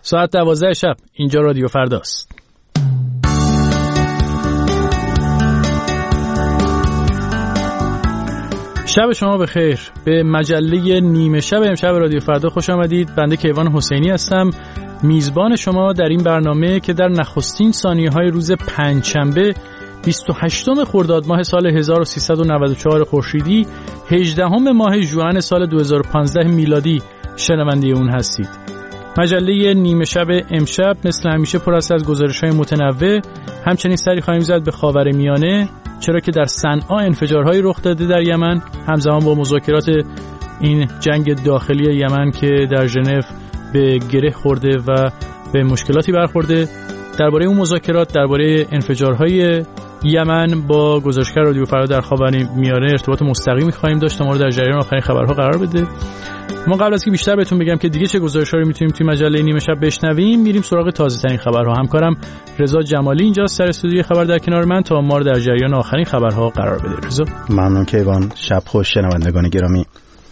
ساعت 12 شب اینجا رادیو فرداست. شب شما بخیر. به مجله نیمه شب امشب رادیو فردا خوش آمدید. بنده کیوان حسینی هستم، میزبان شما در این برنامه که در نخستین ثانیه‌های روز پنجشنبه 28 خرداد ماه سال 1394 خورشیدی 18 ماه ژوئن سال 2015 میلادی شنونده اون هستید. مجله نیمه شب امشب مثل همیشه پر است از گزارش‌های متنوع. همچنین سری خواهیم زد به خاورمیانه، چرا که در صنعا انفجارهایی رخ داده در یمن، همزمان با مذاکرات این جنگ داخلی یمن که در ژنو به گره خورده و به مشکلاتی برخورده. درباره اون مذاکرات، درباره انفجارهای یمن با گزارشگر رادیو فردا در خاورمیانه ارتباط مستقیمی خواهیم داشت تا ما رو در جریان آخرین خبرها قرار بده. ما قبل از که بیشتر بهتون بگم که دیگه چه گزارش‌ها رو میتونیم توی مجله نیمه شب بشنویم، میریم سراغ تازه‌ترین خبرها. همکارم رضا جمالی اینجا سر استودیوی خبر در کنار من تا ما رو در جریان آخرین خبرها قرار بده. رضا ممنون کیوان. شب خوش شنوندگان گرامی.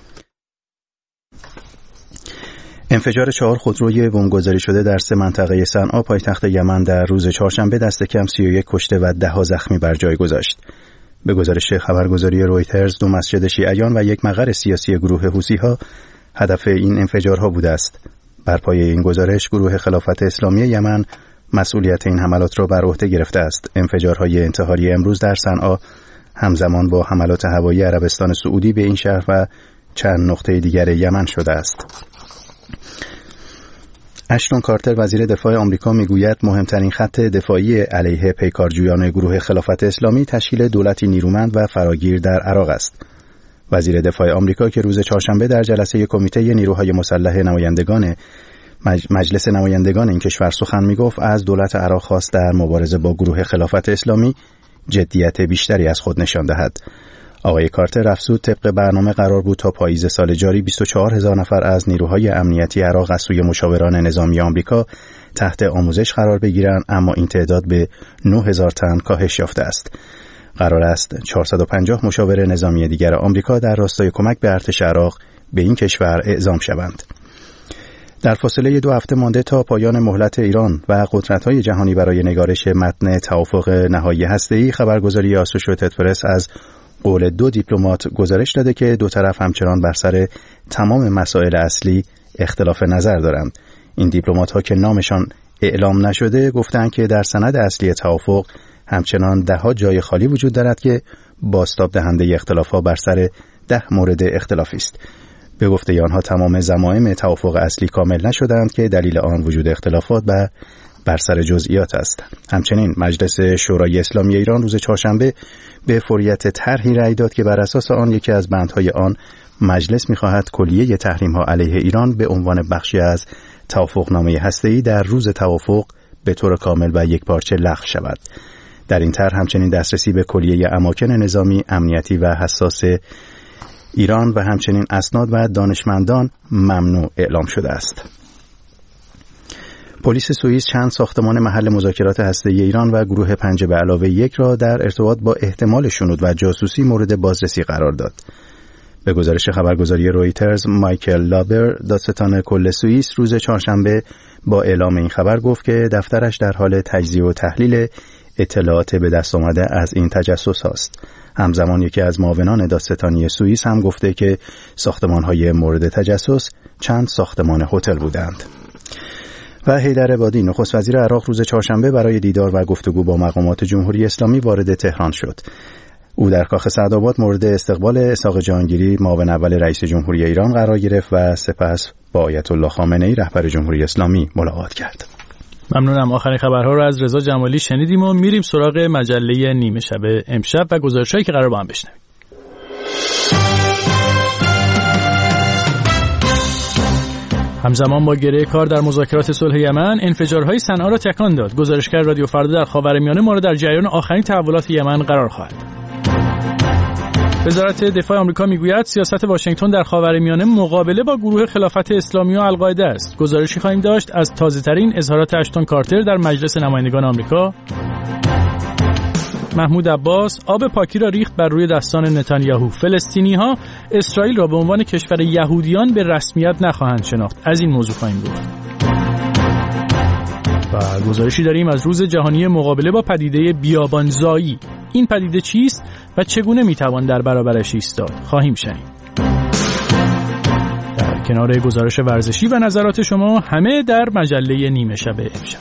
انفجار 4 خودروی بمبگذاری شده در 3 منطقه صنعا پایتخت یمن در روز چهارشنبه دست کم 31 کشته و 10 زخمی بر جای گذاشت. به گزارش خبرگزاری رویترز 2 مسجد شیعیان و 1 مقر سیاسی گروه حوثی‌ها هدف این انفجارها بوده است. بر پایه این گزارش گروه خلافت اسلامی یمن مسئولیت این حملات را بر عهده گرفته است. انفجارهای انتحاری امروز در صنعا همزمان با حملات هوایی عربستان سعودی به این شهر و چند نقطه دیگر یمن شده است. اشتون کارتر وزیر دفاع آمریکا میگوید مهمترین خط دفاعی علیه پیکارجویان گروه خلافت اسلامی تشکیل دولتی نیرومند و فراگیر در عراق است. وزیر دفاع آمریکا که روز چهارشنبه در جلسه کمیته نیروهای مسلح نمایندگان مجلس نمایندگان این کشور سخن میگفت از دولت عراق خواست در مبارزه با گروه خلافت اسلامی جدیت بیشتری از خود نشان دهد. آقای کارتر افزود طبق برنامه قرار بود تا پاییز سال جاری 24,000 نفر از نیروهای امنیتی عراق از سوی مشاوران نظامی آمریکا تحت آموزش قرار بگیرند، اما این تعداد به 9,000 تن کاهش یافته است. قرار است 450 مشاور نظامی دیگر آمریکا در راستای کمک به ارتش عراق به این کشور اعزام شوند. در فاصله 2 هفته مانده تا پایان مهلت ایران و قدرت‌های جهانی برای نگارش متن توافق نهایی هسته‌ای، خبرگزاری آسوشییتد پرس از قول 2 دیپلمات گزارش داده که 2 طرف همچنان بر سر تمام مسائل اصلی اختلاف نظر دارند. این دیپلمات‌ها که نامشان اعلام نشده گفتند که در سند اصلی توافق همچنان 10 جای خالی وجود دارد که بازتاب دهنده اختلاف‌ها بر سر 10 مورد اختلافی است. به گفته آنها تمام ضمایم توافق اصلی کامل نشدند که دلیل آن وجود اختلافات بر سر جزئیات است. همچنین مجلس شورای اسلامی ایران روز چهارشنبه به فوریت طرحی رأی داد که بر اساس آن یکی از بندهای آن مجلس می‌خواهد کلیه تحریم‌ها علیه ایران به عنوان بخشی از توافقنامه هسته‌ای در روز توافق به طور کامل و یکپارچه لغو شود. در این طرح همچنین دسترسی به کلیه اماکن نظامی، امنیتی و حساس ایران و همچنین اسناد و دانشمندان ممنوع اعلام شده است. پلیس سوئیس چند ساختمان محل مذاکرات هسته‌ای ایران و گروه 5+1 را در ارتباط با احتمال شنود و جاسوسی مورد بازرسی قرار داد. به گزارش خبرگزاری رویترز، مایکل لابر، دادستان کل سوئیس، روز چهارشنبه با اعلام این خبر گفت که دفترش در حال تجزیه و تحلیل اطلاعات به دست آمده از این تجسس است. همزمان یکی از معاونان دادستانی سوئیس هم گفته که ساختمان‌های مورد تجسس چند ساختمان هتل بودند. و حیدر عبادی، نخست وزیر عراق، روز چهارشنبه برای دیدار و گفتگو با مقامات جمهوری اسلامی وارد تهران شد. او در کاخ سعدآباد مورد استقبال اسحاق جهانگیری، معاون اول رئیس جمهوری ایران قرار گرفت و سپس با آیت الله خامنه‌ای رهبر جمهوری اسلامی ملاقات کرد. ممنونم. آخرین خبرها رو از رضا جمالی شنیدیم و میریم سراغ مجله نیمه شب امشب و گزارشایی که قرار با هم بشنویم. همزمان با گره کار در مذاکرات صلح یمن، انفجارهای صنعا را تکان داد. گزارشگر رادیو فردا در خاورمیانه ما را در جریان آخرین تحولات یمن قرار خواهد داد. وزارت دفاع آمریکا میگوید سیاست واشنگتن در خاورمیانه مقابله با گروه خلافت اسلامی و القاعده است. گزارشی خواهیم داشت از تازه‌ترین اظهارات اشتون کارتر در مجلس نمایندگان آمریکا. محمود عباس آب پاکی را ریخت بر روی دستان نتانیاهو. فلسطینی‌ها اسرائیل را به عنوان کشور یهودیان به رسمیت نخواهند شناخت. از این موضوع خواهیم گفت. و گزارشی داریم از روز جهانی مقابله با پدیده بیابانزایی. این پدیده چیست و چگونه میتوان در برابرش ایستاد خواهیم شنید. در کنار گزارش ورزشی و نظرات شما همه در مجله نیمه شب امشب.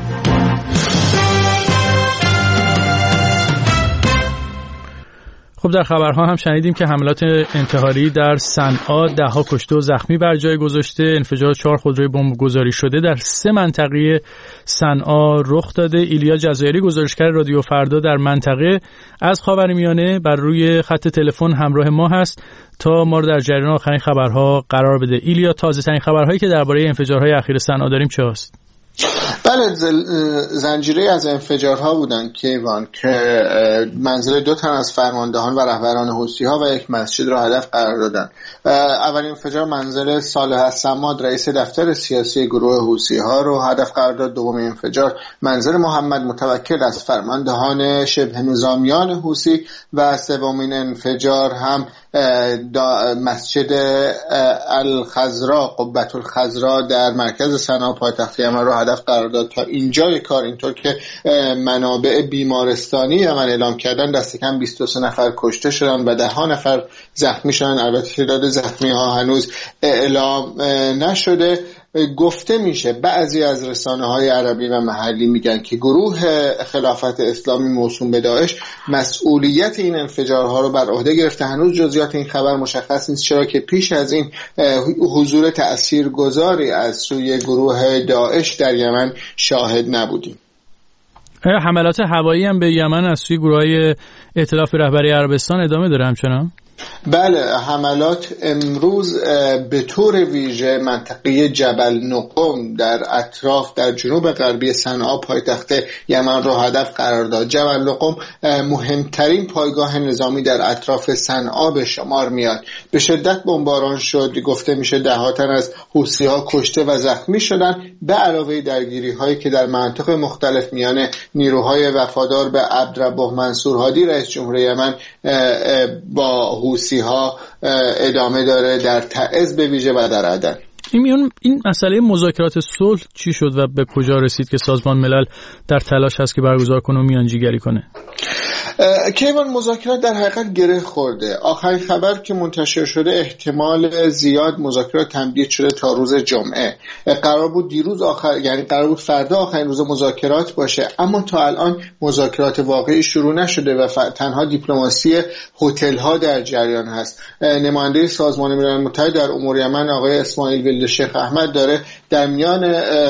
خب در خبرها هم شنیدیم که حملات انتحاری در صنعا 10 کشته و زخمی بر جای گذاشته. انفجار 4 خودروی بمبگذاری شده در 3 منطقه صنعا رخ داده. ایلیا جزایری گزارشگر رادیو فردا در منطقه از خاورمیانه بر روی خط تلفن همراه ما هست تا ما رو در جریان آخرین خبرها قرار بده. ایلیا، تازه ترین خبرهایی که درباره انفجارهای اخیر صنعا داریم چه هست؟ بله، زنجیره از انفجارها بودند کیوان که منزل 2 تن از فرماندهان و رهبران حوثی‌ها و یک مسجد را هدف قرار دادند. اولین انفجار منزل صالح الصماد رئیس دفتر سیاسی گروه حوثی‌ها را هدف قرار داد. دومین انفجار منزل محمد متوکل از فرماندهان شبه نظامیان حوثی و سومین انفجار هم مسجد الخضرا قبة الخضرا در مرکز صنعا پایتخت یمن را هدف قرار داد. تا اینجای کار اینطور که منابع بیمارستانی یمن اعلام کردن دست کم 23 نفر کشته شدن و 10 نفر زخمی شدن. البته تعداد زخمی ها هنوز اعلام نشده. گفته میشه بعضی از رسانه‌های عربی و محلی میگن که گروه خلافت اسلامی موسوم به داعش مسئولیت این انفجارها رو بر عهده گرفته. هنوز جزئیات این خبر مشخص نیست، چرا که پیش از این حضور تأثیرگذاری از سوی گروه داعش در یمن شاهد نبودیم. حملات هوایی هم به یمن از سوی گروه‌های ائتلاف رهبری عربستان ادامه داره همچنان؟ بله، حملات امروز به طور ویژه منطقه جبل نقم در اطراف در جنوب غربی صنعا پایتخت یمن را هدف قرار داد. جبل نقم مهمترین پایگاه نظامی در اطراف صنعا به شمار میاد. به شدت بمباران شد. گفته میشه 10 تن از حوثی‌ها کشته و زخمی شدن، به علاوه درگیری هایی که در مناطق مختلف میان نیروهای وفادار به عبدالربه منصور هادی رئیس جمهوری یمن با حوثی‌ها ادامه داره در تعز به ویژه و در عدن. این مسئله مذاکرات صلح چی شد و به کجا رسید که سازمان ملل در تلاش هست که برگزار کنه و میانجیگری کنه؟ کیوان، مذاکرات در حقیقت گره خورده. آخرین خبر که منتشر شده احتمال زیاد مذاکرات تمدید شده تا روز جمعه. قرار بود قرار بود فردا آخرین روز مذاکرات باشه، اما تا الان مذاکرات واقعی شروع نشده و تنها دیپلماسی هتل‌ها در جریان هست. نماینده سازمان ملل متحد در امور یمن آقای اسماعیل ولد شیخ احمد داره در میان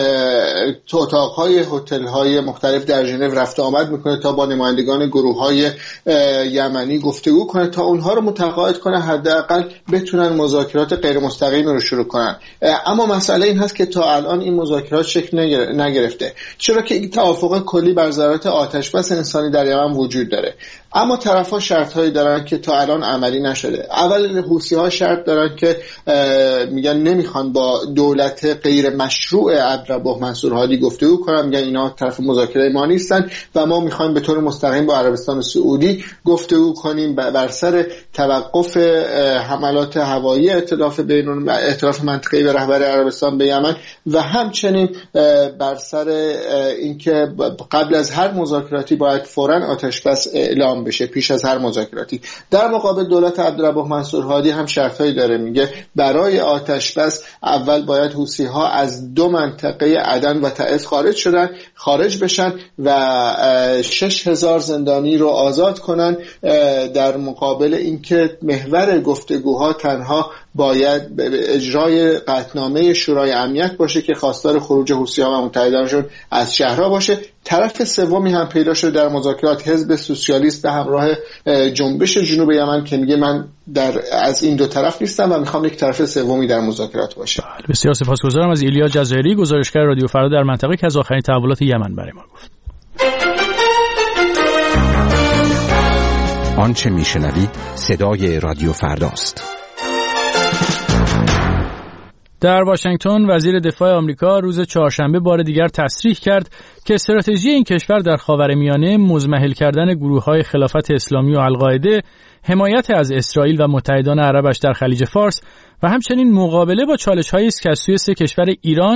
اتاق‌های هتل‌های مختلف در ژنو رفت و آمد میکنه تا با نمایندگان گروه‌های یمنی گفتگو کنه تا اونها رو متقاعد کنه حداقل بتونن مذاکرات غیر مستقیم رو شروع کنن. اما مسئله این هست که تا الان این مذاکرات شکل نگرفته، چرا که این توافق کلی بر ضرورت آتشبس انسانی در یمن وجود داره، اما طرف‌ها شرط‌هایی دارن که تا الان عملی نشده. اول حوثی‌ها شرط دارن که میگن نمیخوان با دولت غیر مشروع عبدالربه منصور هادی گفتگو کنن، میگن اینا طرف مذاکره ما نیستن و ما میخوایم به طور مستقیم با عربستان سعودی گفتگو کنیم بر سر توقف حملات هوایی ائتلاف منطقه‌ای به رهبر عربستان به یمن و همچنین بر سر اینکه قبل از هر مذاکراتی باید فوراً آتشبس اعلام بشه پیش از هر مذاکراتی. در مقابل دولت عبدالربه منصور هادی هم شرطایی داره، میگه برای آتشبس اول باید حوثی‌ها از 2 منطقه عدن و تعز خارج بشن و 6000 زندانی رو آزاد کنن، در مقابل اینکه محور گفتگوها تنها باید به اجرای قطعنامه شورای امنیت باشه که خواستار خروج حوثی‌ها و متحدانشون از شهرها باشه. طرف سومی هم پیدا شده در مذاکرات، حزب سوسیالیست به همراه جنبش جنوب یمن که میگه من از این 2 طرف نیستم و میخوام یک طرف سومی در مذاکرات باشه. بسیار سپاسگزارم از ایلیا جزایری گزارشگر رادیو فردا در منطقه که از آخرین تحولات یمن برای ما گفت. آنچه میشنوید صدای رادیو فرداست. در واشنگتن وزیر دفاع آمریکا روز چهارشنبه بار دیگر تصریح کرد که استراتژی این کشور در خاورمیانه مضمحل کردن گروه‌های خلافت اسلامی و القاعده، حمایت از اسرائیل و متحدان عربش در خلیج فارس و همچنین مقابله با چالش‌هایی است که از سوی 3 کشور ایران،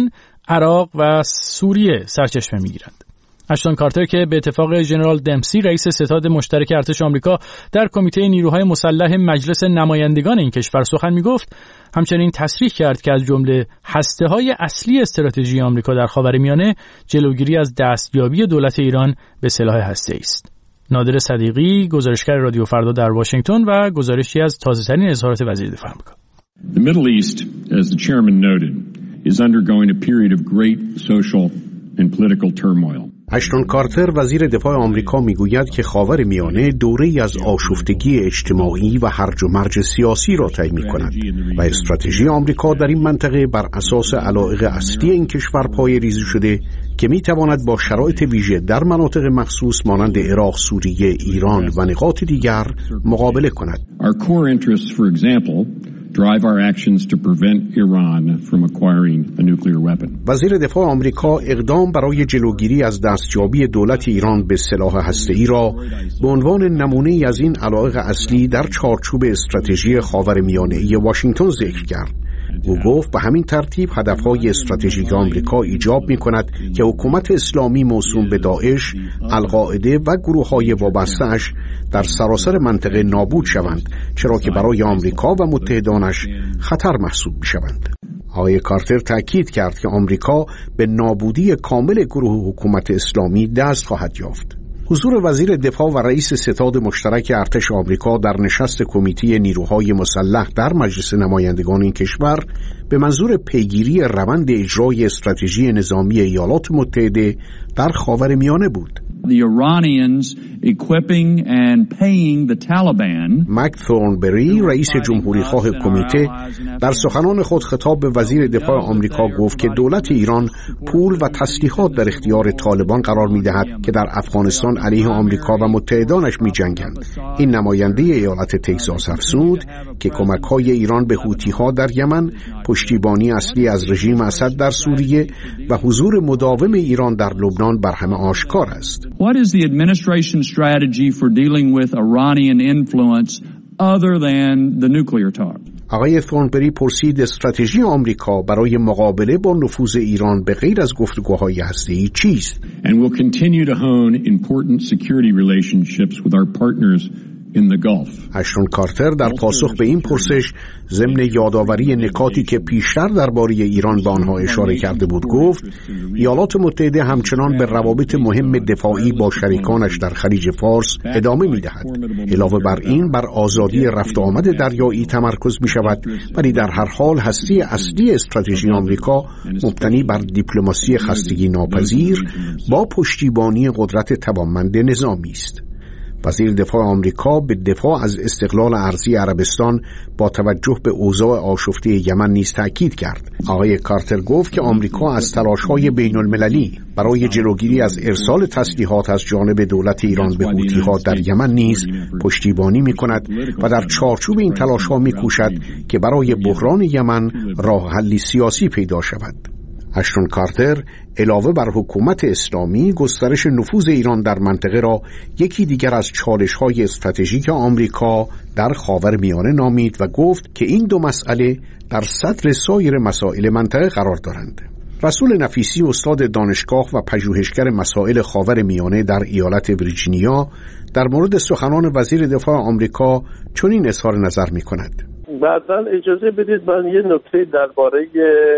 عراق و سوریه سرچشمه می‌گیرند. اشتون کارتر که به اتفاق ژنرال دمسی رئیس ستاد مشترک ارتش آمریکا در کمیته نیروهای مسلح مجلس نمایندگان این کشور سخن میگفت، همچنین تصریح کرد که از جمله هسته‌های اصلی استراتژی آمریکا در خاورمیانه جلوگیری از دستیابی دولت ایران به سلاح هسته‌ای است. نادر صدیقی، گزارشگر رادیو فردا در واشنگتن و گزارشی از تازه‌ترین اظهارات وزیر دفاع آمریکا. The Middle East, as the chairman noted, is undergoing a period of great social and political turmoil. اشتون کارتر وزیر دفاع آمریکا میگوید که خاورمیانه دوره‌ای از آشفتگی اجتماعی و هرج و مرج سیاسی را طی می‌کند و استراتژی آمریکا در این منطقه بر اساس علایق اصلی این کشور پایه‌ریزی شده که می‌تواند با شرایط ویژه در مناطق مخصوص مانند عراق، سوریه، ایران و نقاط دیگر مقابله کند. Our core interests, for example, drive our actions to prevent Iran from acquiring a nuclear weapon. وزیر دفاع آمریکا اقدام برای جلوگیری از دستیابی دولت ایران به سلاح هسته‌ای را به عنوان نمونه‌ای از این علایق اصلی در چارچوب استراتژی خاورمیانه‌ای واشنگتن ذکر کرد. او گفت به همین ترتیب هدفهای استراتژیک آمریکا ایجاب می‌کند که حکومت اسلامی موسوم به داعش، القاعده و گروه‌های وابسته‌اش در سراسر منطقه نابود شوند، چرا که برای آمریکا و متحدانش خطر محسوب می‌شوند. آقای کارتر تأکید کرد که آمریکا به نابودی کامل گروه حکومت اسلامی دست خواهد یافت. حضور وزیر دفاع و رئیس ستاد مشترک ارتش آمریکا در نشست کمیته نیروهای مسلح در مجلس نمایندگان این کشور به منظور پیگیری روند اجرای استراتژی نظامی ایالات متحده در خاورمیانه بود. The Iranians equipping and paying the Taliban. مک ثورنبری رئیس جمهوری خواه کمیته در سخنان خود خطاب به وزیر دفاع آمریکا گفت که دولت ایران پول و تسلیحات در اختیار طالبان قرار می‌دهد که در افغانستان علیه آمریکا و متحدانش می‌جنگند. این نماینده ایالت تگزاس افزود که کمک‌های ایران به حوثی‌ها در یمن، پشتیبانی اصلی از رژیم اسد در سوریه و حضور مداوم ایران در لبنان بر همه آشکار است. What is the administration strategy for dealing with Iranian influence other than the nuclear talk? آقای ثورنبری پرسید استراتژی آمریکا برای مقابله با نفوذ ایران به غیر از گفتگوهای هسته‌ای چیست؟ And will continue to hone important security relationships with our partners in the Gulf. اشتون کارتر در پاسخ به این پرسش ضمن یادآوری نکاتی که پیشتر درباره ایران به آنها اشاره کرده بود گفت ایالات متحده همچنان به روابط مهم دفاعی با شریکانش در خلیج فارس ادامه می‌دهد. علاوه بر این بر آزادی رفت و آمد دریایی تمرکز می‌شود، ولی در هر حال هسته اصلی استراتژی آمریکا مبتنی بر دیپلماسی خستگی ناپذیر با پشتیبانی قدرت توانمند نظامی است. وزیر دفاع آمریکا به دفاع از استقلال ارضی عربستان با توجه به اوضاع آشفته یمن نیز تأکید کرد. آقای کارتر گفت که آمریکا از تلاش‌های بین‌المللی برای جلوگیری از ارسال تسلیحات از جانب دولت ایران به حوثی‌ها در یمن نیز پشتیبانی می‌کند و در چارچوب این تلاش‌ها می‌کوشد که برای بحران یمن راه حلی سیاسی پیدا شود. اشتون کارتر علاوه بر حکومت اسلامی گسترش نفوذ ایران در منطقه را یکی دیگر از چالش‌های استراتژیک آمریکا در خاورمیانه نامید و گفت که این دو مسئله در صدر سایر مسائل منطقه قرار دارند. رسول نفیسی استاد دانشگاه و پژوهشگر مسائل خاورمیانه در ایالت ویرجینیا در مورد سخنان وزیر دفاع آمریکا چنین اظهار نظر می‌کند. بعداً اجازه بدید من یه نکته درباره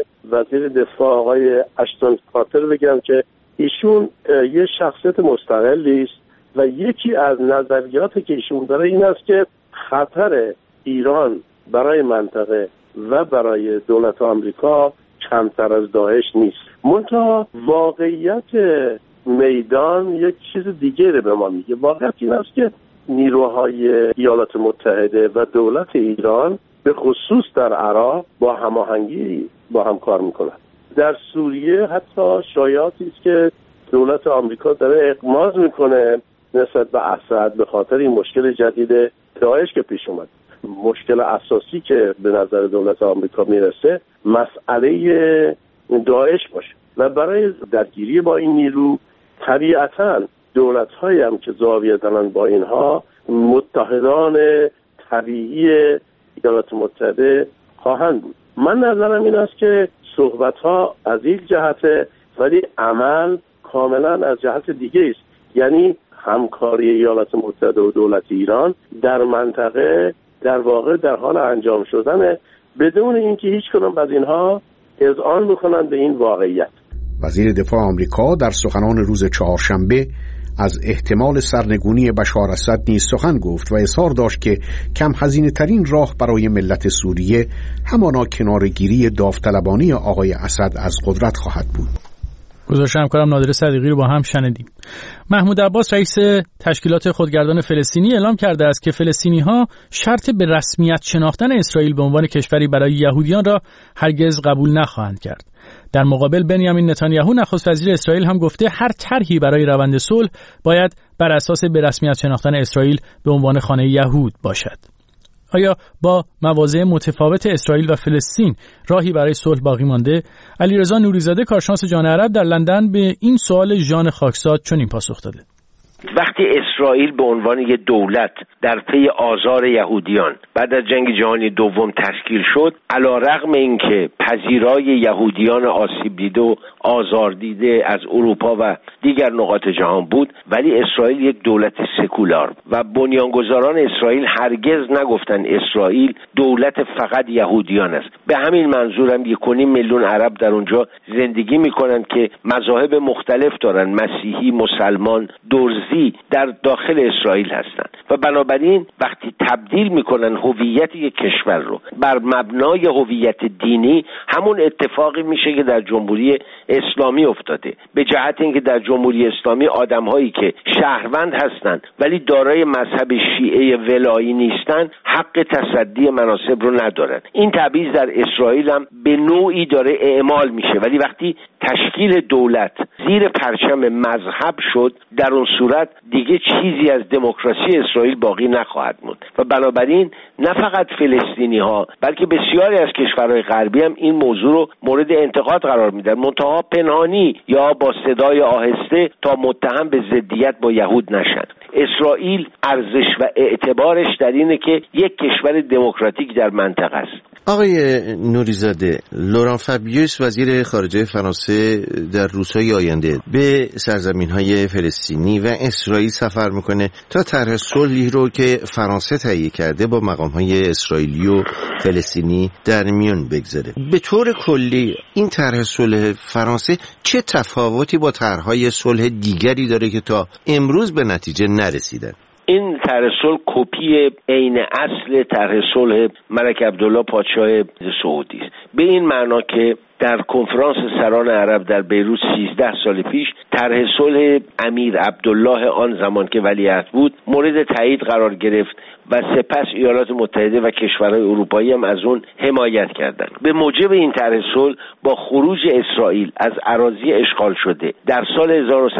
وزیر دفاع آقای اشتون کارتر بگم که ایشون یه شخصیت مستقلی است و یکی از نظریاتی که ایشون داره این است که خطر ایران برای منطقه و برای دولت آمریکا کمتر از داعش نیست. منتها واقعیت میدان یک چیز دیگه به ما میگه. واقعیت این است که نیروهای ایالات متحده و دولت ایران به خصوص در عراق با هماهنگی با هم کار میکنند. در سوریه حتی شایعاتی است که دولت آمریکا داره اغماض میکنه نسبت به اسد به خاطر این مشکل جدید داعش که پیش اومد. مشکل اساسی که به نظر دولت آمریکا میرسه مسئله داعش باشه و برای درگیری با این نیرو طبیعتاً دولت‌هایی هم که زاویه دارن با اینها متحدان طبیعی ایالات متحده خواهند بود. من نظرم این است که صحبت‌ها از یک جهته ولی عمل کاملا از جهت دیگه است. یعنی همکاری ایالات متحده و دولت ایران در منطقه در واقع در حال انجام شدنه بدون اینکه هیچ کدوم از اینها اذعان بکنن به این واقعیت. وزیر دفاع آمریکا در سخنان روز چهارشنبه از احتمال سرنگونی بشار اسد نیز سخن گفت و اظهار داشت که کم هزینه ترین راه برای ملت سوریه همانا کنارگیری داوطلبانه آقای اسد از قدرت خواهد بود. گزارش همکارم نادر صدیقی رو با هم شنیدیم. محمود عباس رئیس تشکیلات خودگردان فلسطینی اعلام کرده است که فلسطینی‌ها شرط به رسمیت شناختن اسرائیل به عنوان کشوری برای یهودیان را هرگز قبول نخواهند کرد. در مقابل بنیامین نتانیاهو نخست وزیر اسرائیل هم گفته هر طرحی برای روند صلح باید بر اساس به رسمیت شناختن اسرائیل به عنوان خانه یهود باشد. آیا با مواضع متفاوت اسرائیل و فلسطین راهی برای صلح باقی مانده؟ علیرضا نوریزاده کارشناس جان عرب در لندن به این سوال ژان خاکساد چنین پاسخ داده: وقتی اسرائیل به عنوان یک دولت در پی آزار یهودیان بعد از جنگ جهانی دوم تشکیل شد، علیرغم اینکه پذیرای یهودیان آسیب دیده و آزار دیده از اروپا و دیگر نقاط جهان بود، ولی اسرائیل یک دولت سکولار و بنیانگذاران اسرائیل هرگز نگفتن اسرائیل دولت فقط یهودیان است. به همین منظورم 1.5 میلیون عرب در اونجا زندگی میکنن که مذاهب مختلف دارن، مسیحی، مسلمان، درزی در داخل اسرائیل هستند و بنابراین وقتی تبدیل میکنن هویت یک کشور رو بر مبنای هویت دینی، همون اتفاقی میشه که در جمهوری اسلامی افتاده، به جهت اینکه در جمهوری اسلامی آدم‌هایی که شهروند هستند ولی دارای مذهب شیعه ولایی نیستن حق تصدی مناصب رو ندارن. این تبعیض در اسرائیل هم به نوعی داره اعمال میشه، ولی وقتی تشکیل دولت زیر پرچم مذهب شد، در اون صورت دیگه چیزی از دموکراسی اسرائیل باقی نخواهد موند و بنابراین نه فقط فلسطینی ها بلکه بسیاری از کشورهای غربی هم این موضوع رو مورد انتقاد قرار میدن، منتها پنهانی یا با صدای آهسته تا متهم به ضدیت با یهود نشن. اسرائیل ارزش و اعتبارش در اینه که یک کشور دموکراتیک در منطقه است. آقای نوریزاده، لوران فابیوس وزیر خارجه فرانسه در روزهای آینده به سرزمین‌های فلسطینی و اسرائیل سفر میکنه تا طرح صلحی رو که فرانسه تهیه کرده با مقام‌های اسرائیلی و فلسطینی در میون بگذاره. به طور کلی این طرح صلح فرانسه چه تفاوتی با طرح‌های صلح دیگری داره که تا امروز به نتیجه نرسیدن؟ این طرح صلح کپی عین اصل طرح صلح ملک عبدالله پادشاه سعودی است، به این معنا که در کنفرانس سران عرب در بیروت 13 سال پیش طرح صلح امیر عبدالله آن زمان که ولیعهد بود مورد تایید قرار گرفت و سپس ایالات متحده و کشورهای اروپایی هم از اون حمایت کردند. به موجب این طرح صلح با خروج اسرائیل از اراضی اشغال شده در سال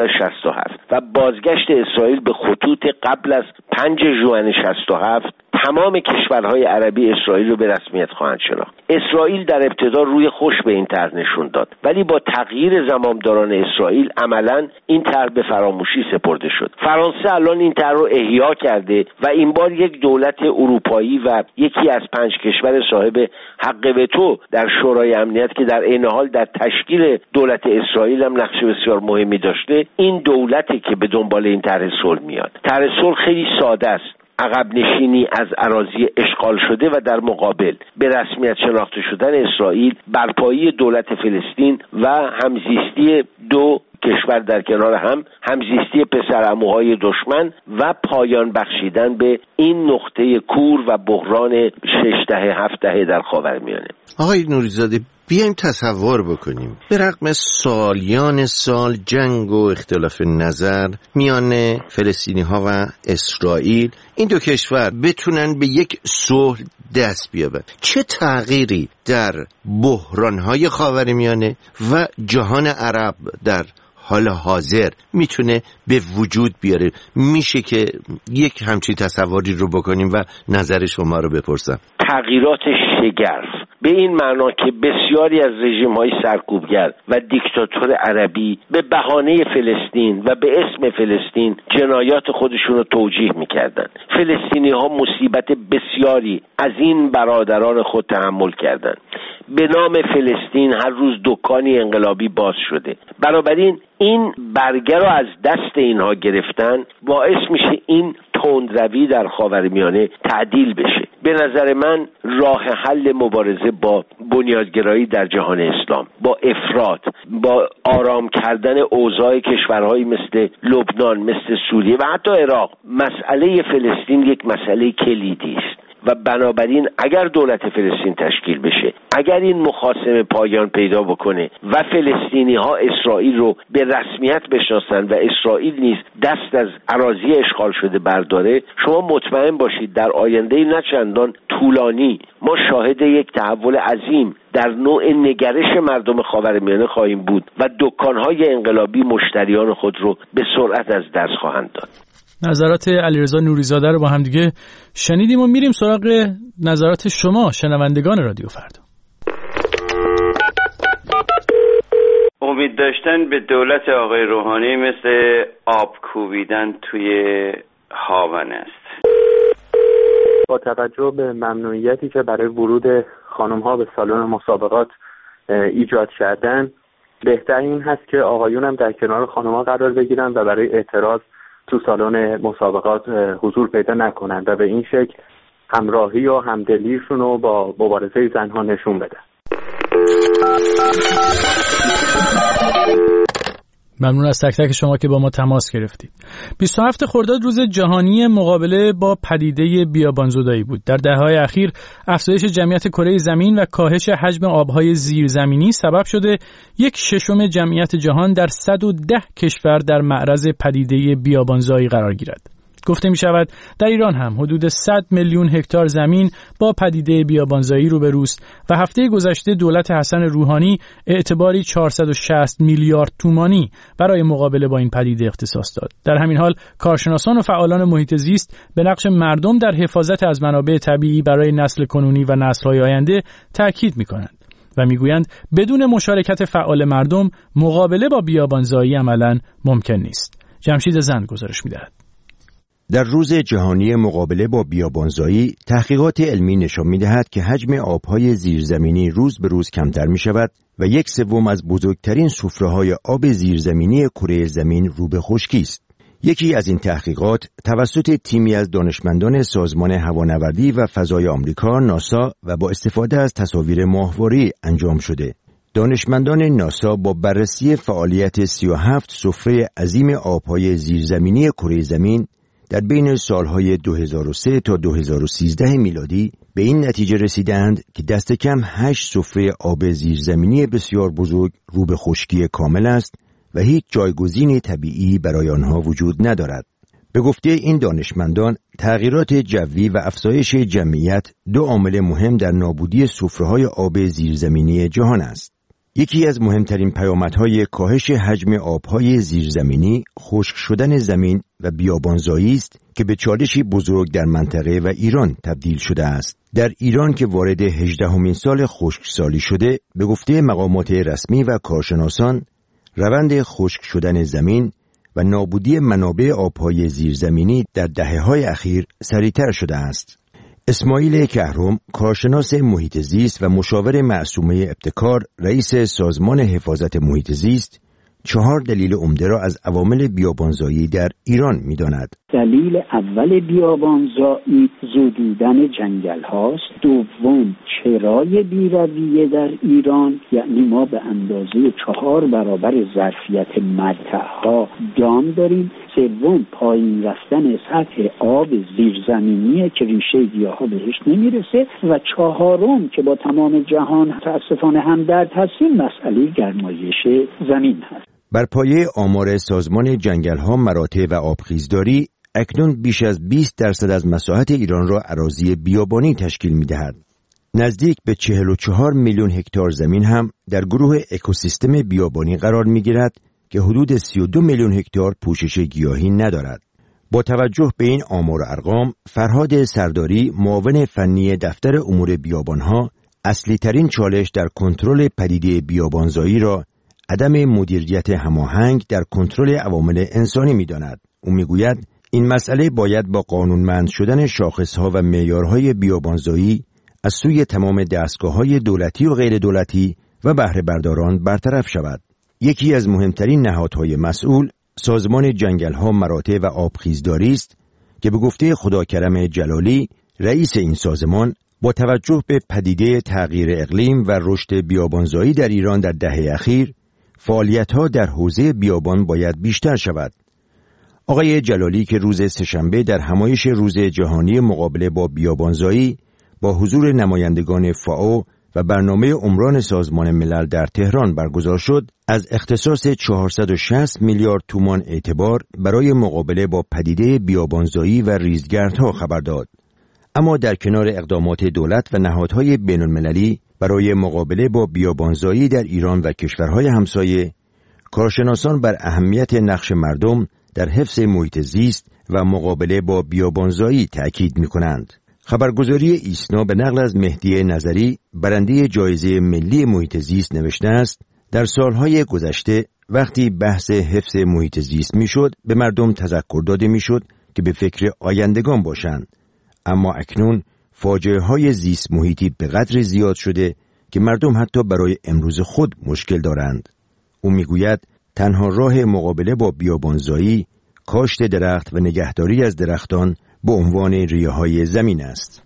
1967 و بازگشت اسرائیل به خطوط قبل از 5 ژوئن 67 تمام کشورهای عربی اسرائیل رو به رسمیت خواهند شناخت. اسرائیل در ابتدا روی خوش به این طرح نشون داد، ولی با تغییر زمامداران اسرائیل عملاً این طرح به فراموشی سپرده شد. فرانسه الان این طرح رو احیا کرده و این بار یک دولت اروپایی و یکی از 5 کشور صاحب حق وتو در شورای امنیت که در عین حال در تشکیل دولت اسرائیل هم نقش بسیار مهمی داشته، این دولتی که به دنبال این طرح صلح میاد. طرح صلح خیلی ساده است: عقب نشینی از اراضی اشغال شده و در مقابل به رسمیت شناخته شدن اسرائیل، برپایی دولت فلسطین و همزیستی دو کشور در کنار هم، همزیستی پسرعموهای دشمن و پایان بخشیدن به این نقطه کور و بحران 6 دهه 7 دهه در خاورمیانه. آقای نوریزاده، بیایم تصور بکنیم به رغم سالیان سال جنگ و اختلاف نظر میان فلسطینی ها و اسرائیل این دو کشور بتونن به یک صلح دست بیابن. چه تغییری در بحران‌های خاورمیانه و جهان عرب در حال حاضر میتونه به وجود بیاره؟ میشه که یک همچین تصوری رو بکنیم و نظر شما رو بپرسم. تغییرات شگرف، به این معنا که بسیاری از رژیم‌های سرکوبگر و دیکتاتور عربی به بهانه فلسطین و به اسم فلسطین جنایات خودشون رو توجیه می‌کردن. فلسطینی‌ها مصیبت بسیاری از این برادران خود تحمل کردند. به نام فلسطین هر روز دکانی انقلابی باز شده. بنابراین این برگه رو از دست اینها گرفتن باعث میشه این تندروی در خاورمیانه تعدیل بشه. به نظر من راه حل مبارزه با بنیادگرایی در جهان اسلام، با افراط، با آرام کردن اوضاع کشورهایی مثل لبنان، مثل سوریه و حتی عراق، مسئله فلسطین یک مسئله کلیدی است و بنابراین اگر دولت فلسطین تشکیل بشه، اگر این مخاصمه پایان پیدا بکنه و فلسطینی ها اسرائیل رو به رسمیت بشناسن و اسرائیل نیز دست از اراضی اشغال شده برداره، شما مطمئن باشید در آینده نه چندان طولانی ما شاهد یک تحول عظیم در نوع نگرش مردم خاورمیانه خواهیم بود و دکان‌های انقلابی مشتریان خود رو به سرعت از دست خواهند داد. نظرات علیرضا نوری‌زاده رو با هم دیگه شنیدیم و میریم سراغ نظرات شما شنوندگان رادیو فردا. امید داشتن به دولت آقای روحانی مثل آب کوبیدن توی هاون است. با توجه به ممنوعیتی که برای ورود خانم‌ها به سالن مسابقات ایجاد کردن، بهتر این هست که آقایون هم در کنار خانم‌ها قرار بگیرن و برای اعتراض تو سالن مسابقات حضور پیدا نکنن و به این شکل همراهی و همدلیشون رو با مبارزه زنها نشون بدن. ممنون از تک تک شما که با ما تماس گرفتید. 27 خرداد روز جهانی مقابله با پدیده بیابانزدایی بود. در دهه‌های اخیر افزایش جمعیت کره زمین و کاهش حجم آبهای زیرزمینی سبب شده 1/6 جمعیت جهان در 110 کشور در معرض پدیده بیابانزایی قرار گیرد. گفته می شود در ایران هم حدود 100 میلیون هکتار زمین با پدیده بیابانزایی روبروست و هفته گذشته دولت حسن روحانی اعتباری 460 میلیارد تومانی برای مقابله با این پدیده اختصاص داد. در همین حال کارشناسان و فعالان محیط زیست به نقش مردم در حفاظت از منابع طبیعی برای نسل کنونی و نسل‌های آینده تاکید می‌کنند و میگویند بدون مشارکت فعال مردم مقابله با بیابانزایی عملاً ممکن نیست. جمشید زند گزارش می‌دهد. در روز جهانی مقابله با بیابانزایی، تحقیقات علمی نشان می‌دهد که حجم آب‌های زیرزمینی روز به روز کمتر می‌شود و 1/3 از بزرگترین سفره‌های آب زیرزمینی کره زمین رو به خشکی است. یکی از این تحقیقات توسط تیمی از دانشمندان سازمان هوانوردی و فضای آمریکا ناسا و با استفاده از تصاویر ماهواره‌ای انجام شده. دانشمندان ناسا با بررسی فعالیت 37 سفره عظیم آب‌های زیرزمینی کره زمین در بین سالهای 2003 تا 2013 میلادی به این نتیجه رسیدند که دست کم 8 سفره آب زیرزمینی بسیار بزرگ رو به خشکی کامل است و هیچ جایگزین طبیعی برای آنها وجود ندارد. به گفته این دانشمندان، تغییرات جوی و افزایش جمعیت 2 عامل مهم در نابودی سفره‌های آب زیرزمینی جهان است. یکی از مهمترین پیامدهای کاهش حجم آبهای زیرزمینی خشک شدن زمین و بیابانزایی است که به چالشی بزرگ در منطقه و ایران تبدیل شده است. در ایران که وارد 18مین سال خشکسالی شده، به گفته مقامات رسمی و کارشناسان، روند خشک شدن زمین و نابودی منابع آبهای زیرزمینی در دهه‌های اخیر سریعتر شده است. اسماعیل کهرم، کارشناس محیط زیست و مشاور معصومه ابتکار، رئیس سازمان حفاظت محیط زیست، 4 دلیل عمده را از عوامل بیابانزایی در ایران می‌داند. دلیل اول بیابانزایی زدودن جنگل هاست. دوم چرای بی‌رویه در ایران، یعنی ما به اندازه 4 برابر ظرفیت مدتها دام داریم. سوم پایین رفتن سطح آب زیرزمینیه که ریشه گیاها بهش نمیرسه و 4م که با تمام جهان متاسفانه همدرد هستیم، مسئله گرمایش زمین هست. بر پایه آمار سازمان جنگل‌ها، مراتع و آبخیزداری، اکنون بیش از 20% از مساحت ایران را اراضی بیابانی تشکیل می‌دهد. نزدیک به 44 میلیون هکتار زمین هم در گروه اکوسیستم بیابانی قرار می‌گیرد که حدود 32 میلیون هکتار پوشش گیاهی ندارد. با توجه به این آمار و ارقام، فرهاد سرداری، معاون فنی دفتر امور بیابان‌ها، اصلی ترین چالش در کنترل پدیده بیابانزایی را عدم مدیریت هماهنگ در کنترل عوامل انسانی می‌داند. او می‌گوید این مسئله باید با قانونمند شدن شاخص‌ها و معیارهای بیابانزایی از سوی تمام دستگاه‌های دولتی و غیر دولتی و بهره برداران برطرف شود. یکی از مهمترین نهادهای مسئول سازمان جنگل‌ها مراتع و آبخیزداری است که به گفته خداکرم جلالی رئیس این سازمان با توجه به پدیده تغییر اقلیم و رشد بیابانزایی در ایران در دهه اخیر فعالیت‌ها در حوزه بیابان باید بیشتر شود. آقای جلالی که روز سه‌شنبه در همایش روز جهانی مقابله با بیابانزایی با حضور نمایندگان فائو و برنامه عمران سازمان ملل در تهران برگزار شد، از اختصاص 460 میلیارد تومان اعتبار برای مقابله با پدیده بیابانزایی و ریزگردها خبر داد. اما در کنار اقدامات دولت و نهادهای بین‌المللی برای مقابله با بیابانزایی در ایران و کشورهای همسایه، کارشناسان بر اهمیت نقش مردم در حفظ محیط زیست و مقابله با بیابانزایی تأکید می‌کنند. خبرگزاری ایسنا به نقل از مهدی نظری برنده جایزه ملی محیط زیست نوشته است: در سالهای گذشته وقتی بحث حفظ محیط زیست میشد به مردم تذکر داده میشد که به فکر آیندگان باشند، اما اکنون فاجعه های زیست محیطی به قدر زیاد شده که مردم حتی برای امروز خود مشکل دارند. او میگوید تنها راه مقابله با بیابانزایی کاشت درخت و نگهداری از درختان به عنوان ریه‌های زمین است.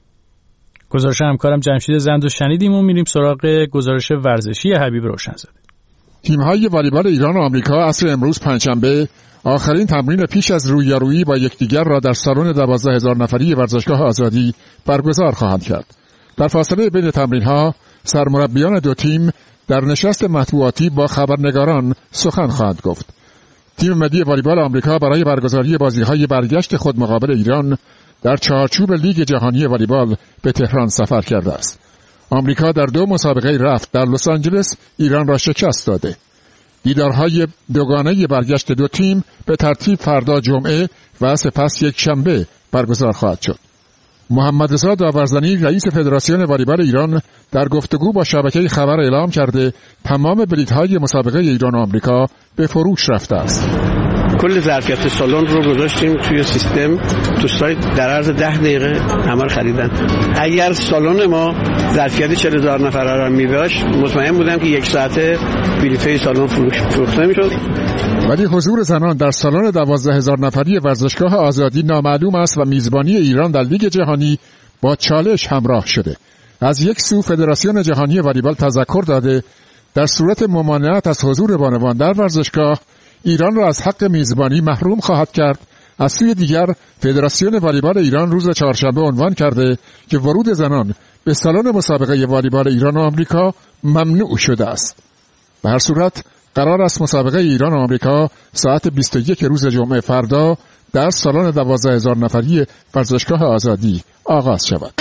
گزارش همکارم جمشید زند رو شنیدیم و میریم سراغ گزارش ورزشی حبیب روشنزاده. تیم‌های والیبال ایران و آمریکا عصر امروز پنجشنبه آخرین تمرین پیش از رویارویی با یکدیگر را در سالن 12,000 نفری ورزشگاه آزادی برگزار خواهند کرد. در فاصله بین تمرین‌ها سرمربیان دو تیم در نشست مطبوعاتی با خبرنگاران سخن خواهند گفت. تیم ملی والیبال آمریکا برای برگزاری بازی‌های برگشت خود مقابل ایران در چارچوب لیگ جهانی والیبال به تهران سفر کرده است. آمریکا در 2 مسابقه رفت در لس آنجلس ایران را شکست داده. دیدارهای دوگانه برگشت دو تیم به ترتیب فردا جمعه و سپس یک شنبه برگزار خواهد شد. محمد رضا داورزنی رئیس فدراسیون والیبال ایران در گفتگو با شبکه خبر اعلام کرده تمام بلیط‌های مسابقه ایران و آمریکا به فروش رفته است. کل ظرفیت سالن رو گذاشتیم توی سیستم، تو سایت در عرض 10 دقیقه همه رو خریدن. اگر سالن ما ظرفیت 40,000 نفره رو می‌داشت مطمئن بودم که 1 ساعته بلیط‌های سالن فروخته می‌شد. ولی حضور زنان در سالن 12,000 نفری ورزشگاه آزادی نامعلوم است و میزبانی ایران در لیگ جهانی با چالش همراه شده. از یک سو فدراسیون جهانی والیبال تذکر داده در صورت ممانعت از حضور بانوان در ورزشگاه ایران را از حق میزبانی محروم خواهد کرد. از سوی دیگر فدراسیون والیبال ایران روز چهارشنبه عنوان کرده که ورود زنان به سالن مسابقه والیبال ایران و آمریکا ممنوع شده است. به هر صورت قرار است مسابقه ایران و آمریکا ساعت 21 روز جمعه فردا در سالن 12,000 نفری ورزشگاه آزادی آغاز شود.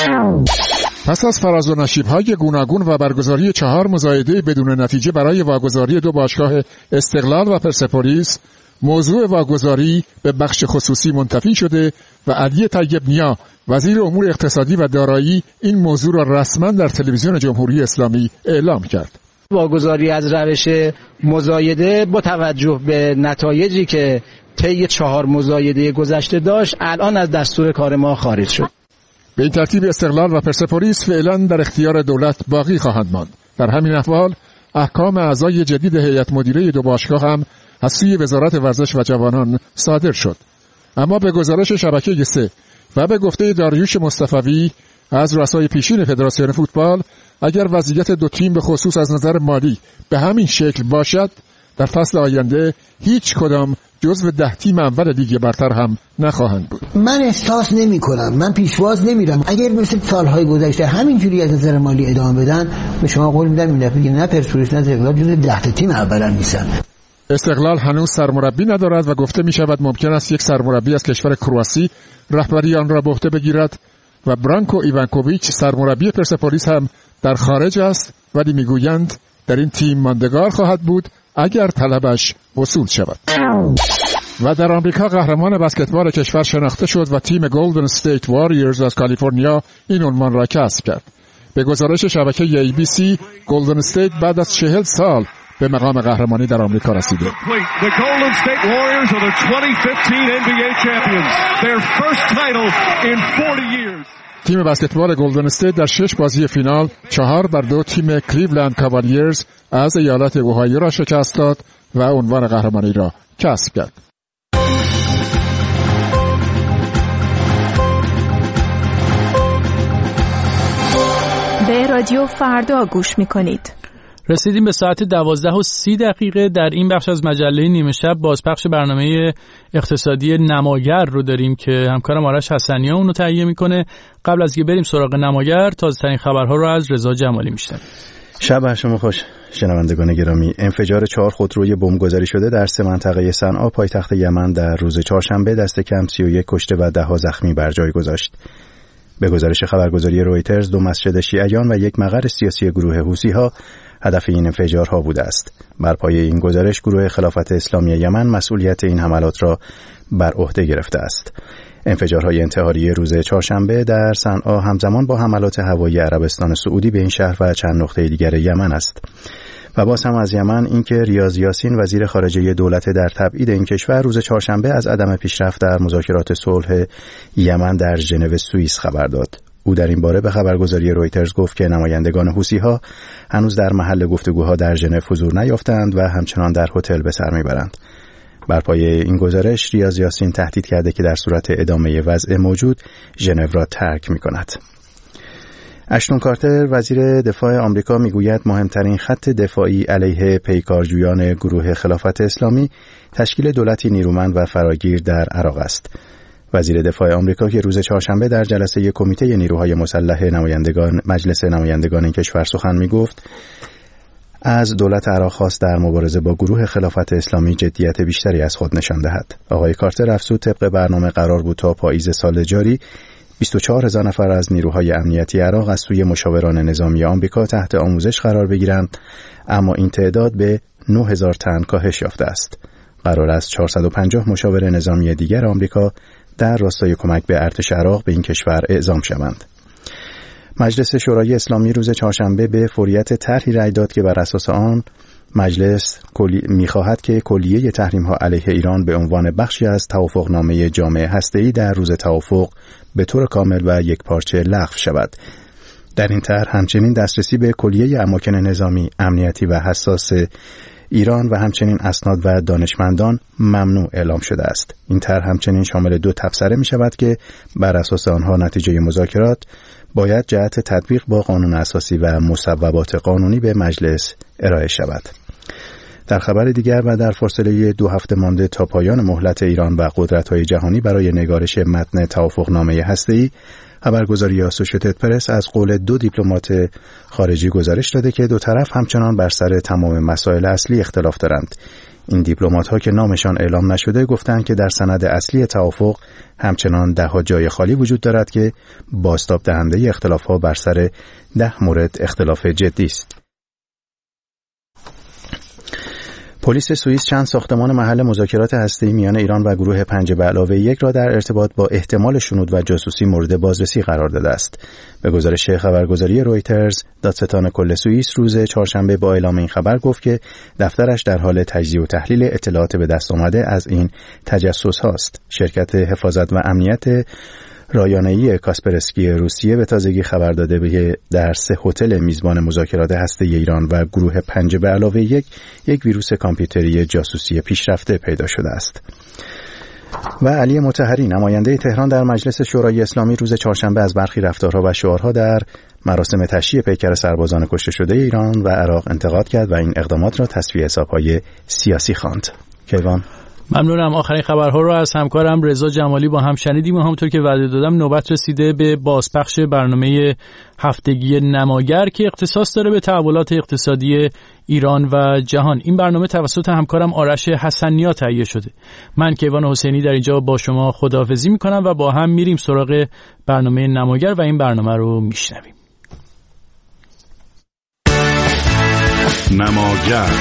پس از فراز و نشیب‌های گوناگون و برگزاری 4 مزایده بدون نتیجه برای واگذاری 2 باشگاه استقلال و پرسپولیس، موضوع واگذاری به بخش خصوصی منتفی شده و علی طیب نیا وزیر امور اقتصادی و دارایی این موضوع را رسما در تلویزیون جمهوری اسلامی اعلام کرد. واگذاری از روش مزایده با توجه به نتایجی که طی 4 مزایده گذشته داشت الان از دستور کار ما خارج شد. به این ترتیب استقلال و پرسپولیس فعلا در اختیار دولت باقی خواهند ماند. در همین احوال احکام اعضای جدید هیئت مدیره 2 باشگاه هم از سوی وزارت ورزش و جوانان صادر شد. اما به گزارش شبکه 3 و به گفته داریوش مصطفوی از رؤسای پیشین فدراسیون فوتبال، اگر وضعیت 2 تیم به خصوص از نظر مالی به همین شکل باشد در فصل آینده هیچ کدام جزو 10 تیم اول لیگ برتر هم نخواهند بود. من احساس نمی کنم، من پیشواز نمیرم. اگر مثل سالهای گذشته همینجوری از نظر مالی ادامه بدن به شما قول میدم این دفعه نه پرسپولیس نه استقلال جزو 10 تیم اولا نیستن. استقلال هنوز سرمربی ندارد و گفته می شود ممکن است یک سرمربی از کشور کرواسی رهبری آن را به عهده بگیرد و برانکو ایوانکوویچ سرمربی پرسپولیس هم در خارج است، ولی میگویند در این تیم ماندگار خواهد بود اگر طلبش وصول شود. و در آمریکا قهرمان بسکتبال کشور شناخته شد و تیم گلدن استیت واریورز از کالیفرنیا این عنوان را کسب کرد. به گزارش شبکه ABC گلدن استیت بعد از 40 سال به مقام قهرمانی در آمریکا رسیده. The Golden State Warriors are the 2015 NBA champions. Their first title in 40 years. تیم بسکتبال گلدن استیت در 6 بازی فینال 4-2 تیم کلیولند کاوالیرز از ایالت اوهایو را شکست داد و عنوان قهرمانی را کسب کرد. به رادیو فردا گوش می‌کنید. رسیدیم به ساعت 12:30 در این بخش از مجله نیمه شب. بازپخش برنامه اقتصادی نماگر رو داریم که همکارم آرش حسنیان اون رو تهیه میکنه. قبل از که بریم سراغ نماگر، تازه‌ترین خبرها رو از رضا جمالی میشنویم. شب بر شما خوش شنوندگان گرامی. انفجار 4 خودروی بمبگذاری شده در 3 منطقه صنعا پایتخت یمن در روز چهارشنبه دست کم 31 کشته و 10 زخمی بر جای گذاشت. به گزارش خبرگزاری رویترز 2 مسجد شیعیان و 1 مقر سیاسی گروه حوثی‌ها هدف این انفجارها بوده است. بر پایه این گزارش گروه خلافت اسلامی یمن مسئولیت این حملات را بر عهده گرفته است. انفجارهای انتحاری روز چهارشنبه در صنعا همزمان با حملات هوایی عربستان سعودی به این شهر و چند نقطه دیگر یمن است. و باز هم از یمن اینکه ریاض یاسین وزیر خارجه دولت در تبعید این کشور روز چهارشنبه از عدم پیشرفت در مذاکرات صلح یمن در ژنو سوئیس خبر داد. او در این باره به خبرگزاری رویترز گفت که نمایندگان حوثی‌ها هنوز در محل گفتگوها در ژنو حضور نیافتند و همچنان در هتل به سر میبرند. بر پایه این گزارش ریاض یاسین تهدید کرده که در صورت ادامه وضع موجود ژنو را ترک می‌کند. اشتون کارتر وزیر دفاع آمریکا میگوید مهمترین خط دفاعی علیه پیکارجویان گروه خلافت اسلامی تشکیل دولتی نیرومند و فراگیر در عراق است. وزیر دفاع آمریکا که روز چهارشنبه در جلسه کمیته نیروهای مسلح مجلس نمایندگان این کشور سخن میگفت، از دولت عراق خواست در مبارزه با گروه خلافت اسلامی جدیت بیشتری از خود نشان دهد. آقای کارتر افزود طبق برنامه قرار بود تا پاییز سال جاری 24,000 نفر از نیروهای امنیتی عراق از سوی مشاوران نظامی آمریکا تحت آموزش قرار بگیرند، اما این تعداد به 9,000 تن کاهش یافته است. قرار است 450 مشاور نظامی دیگر آمریکا در راستای کمک به ارتش عراق به این کشور اعزام شوند. مجلس شورای اسلامی روز چهارشنبه به فوریت طرحی رأی داد که بر اساس آن مجلس می‌خواهد که کلیه تحریم‌ها علیه ایران به عنوان بخشی از توافقنامه جامع هسته‌ای در روز توافق به طور کامل و یکپارچه لغو شود. در این طرح همچنین دسترسی به کلیه اماکن نظامی، امنیتی و حساس ایران و همچنین اسناد و دانشمندان ممنوع اعلام شده است. این طرح همچنین شامل 2 تبصره می شود که بر اساس آنها نتیجه مذاکرات باید جهت تطبیق با قانون اساسی و مصوبات قانونی به مجلس ارائه شود. در خبر دیگر و در فاصله 2 هفته مانده تا پایان مهلت ایران و قدرت‌های جهانی برای نگارش متن توافقنامه هسته‌ای، خبرگزاری آسوشیتد پرس از قول 2 دیپلمات خارجی گزارش داده که 2 طرف همچنان بر سر تمام مسائل اصلی اختلاف دارند. این دیپلمات‌ها که نامشان اعلام نشده گفتند که در سند اصلی توافق همچنان 10 جای خالی وجود دارد که بازتاب دهنده اختلاف‌ها بر سر 10 مورد اختلاف جدی است. پلیس سوئیس چند ساختمان محل مذاکرات هسته‌ای میان ایران و گروه 5+1 را در ارتباط با احتمال شنود و جاسوسی مورد بازرسی قرار داده است. به گزارش خبرگزاری رویترز، دادستان کل سوئیس روز چهارشنبه با اعلام این خبر گفت که دفترش در حال تجزیه و تحلیل اطلاعات به دست آمده از این تجسس هاست. شرکت حفاظت و امنیت رایانه‌ای کاسپرسکی روسیه به تازگی خبر داده که در 3 هتل میزبان مذاکرات هسته‌ای ایران و گروه 5+1 یک ویروس کامپیوتری جاسوسی پیشرفته پیدا شده است. و علی مطهری نماینده تهران در مجلس شورای اسلامی روز چهارشنبه از برخی رفتارها و شعارها در مراسم تشییع پیکر سربازان کشته شده ایران و عراق انتقاد کرد و این اقدامات را تصفیه حساب‌های سیاسی خواند. کیوان، ممنونم. آخرین خبرها رو از همکارم رضا جمالی با هم شنیدیم و همونطور که وعده دادم نوبت رسیده به بازپخش برنامه هفتگی نماگر که اختصاص داره به تحولات اقتصادی ایران و جهان. این برنامه توسط همکارم آرش حسنیان تهیه شده. من کیوان حسینی در اینجا با شما خداحافظی میکنم و با هم میریم سراغ برنامه نماگر و این برنامه رو میشنویم. نماگر،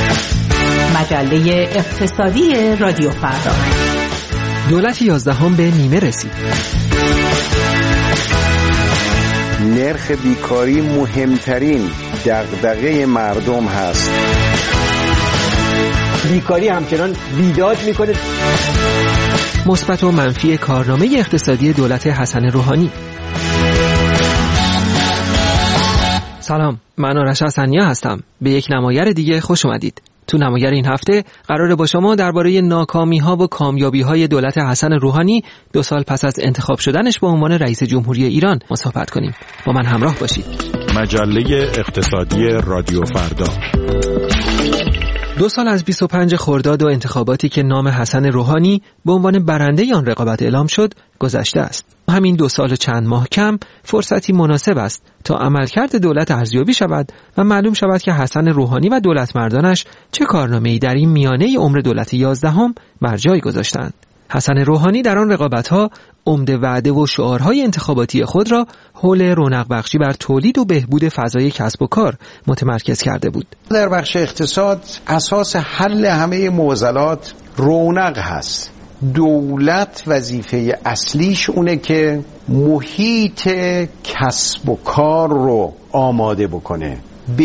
مجله اقتصادی رادیو فردا. دولت 11 به نیمه رسید. نرخ بیکاری مهمترین دغدغه مردم هست. بیکاری همچنان بیداد میکنه. مثبت و منفی کارنامه اقتصادی دولت حسن روحانی. سلام، من آرش حسنیا هستم. به یک نمایر دیگه خوش اومدید. تو نمایر این هفته قراره با شما درباره ناکامی‌ها و کامیابی‌های دولت حسن روحانی 2 سال پس از انتخاب شدنش به عنوان رئیس جمهوری ایران صحبت کنیم. با من همراه باشید. مجله اقتصادی رادیو فردا. 2 سال از 25 خرداد و انتخاباتی که نام حسن روحانی به عنوان برنده آن رقابت اعلام شد گذشته است. همین 2 سال و چند ماه کم فرصتی مناسب است تا عملکرد دولت ارزیابی شود و معلوم شود که حسن روحانی و دولت مردانش چه کارنامه‌ای در این میانه عمر دولت 11 بر جای گذاشتند. حسن روحانی در آن رقابت‌ها عمده وعده و شعارهای انتخاباتی خود را حول رونق بخشی بر تولید و بهبود فضای کسب و کار متمرکز کرده بود. در بخش اقتصاد اساس حل همه معضلات رونق هست. دولت وظیفه اصلیش اونه که محیط کسب و کار رو آماده بکنه.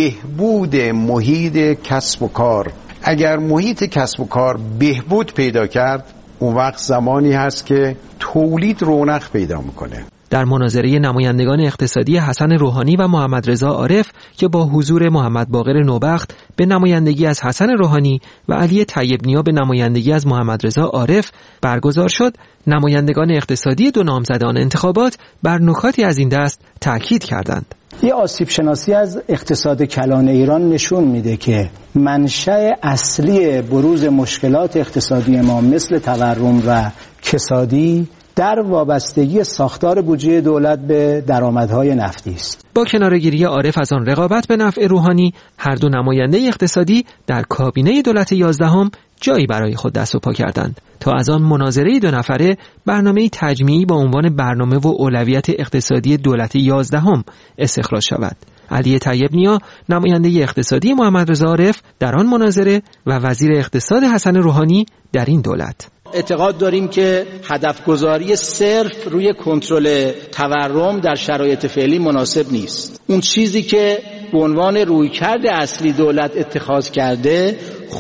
بهبود محیط کسب و کار. اگر محیط کسب و کار بهبود پیدا کرد، اون وقت زمانی هست که تولید رونق پیدا میکنه. در مناظره نمایندگان اقتصادی حسن روحانی و محمد رضا عارف که با حضور محمد باقر نوبخت به نمایندگی از حسن روحانی و علی طیب نیا به نمایندگی از محمد رضا عارف برگزار شد، نمایندگان اقتصادی 2 نامزدان انتخابات بر نکاتی از این دست تأکید کردند. یه آسیب شناسی از اقتصاد کلان ایران نشون میده که منشأ اصلی بروز مشکلات اقتصادی ما مثل تورم و کسادی در وابستگی ساختار بودجه دولت به درآمدهای نفتی است. با کناره‌گیری عارف از آن رقابت به نفع روحانی، هر 2 نماینده اقتصادی در کابینه دولت 11 جایی برای خود دست و پا کردند تا از آن مناظره 2 نفره برنامه تجمیعی با عنوان برنامه و اولویت اقتصادی دولت 11 استخراج شود. علی طیب نیا نماینده اقتصادی محمد رضا عارف در آن مناظره و وزیر اقتصاد حسن روحانی در این دولت. اعتقاد داریم که هدف گذاری صرف روی کنترل تورم در شرایط فعلی مناسب نیست. اون چیزی که به عنوان رویکرد اصلی دولت اتخاذ کرده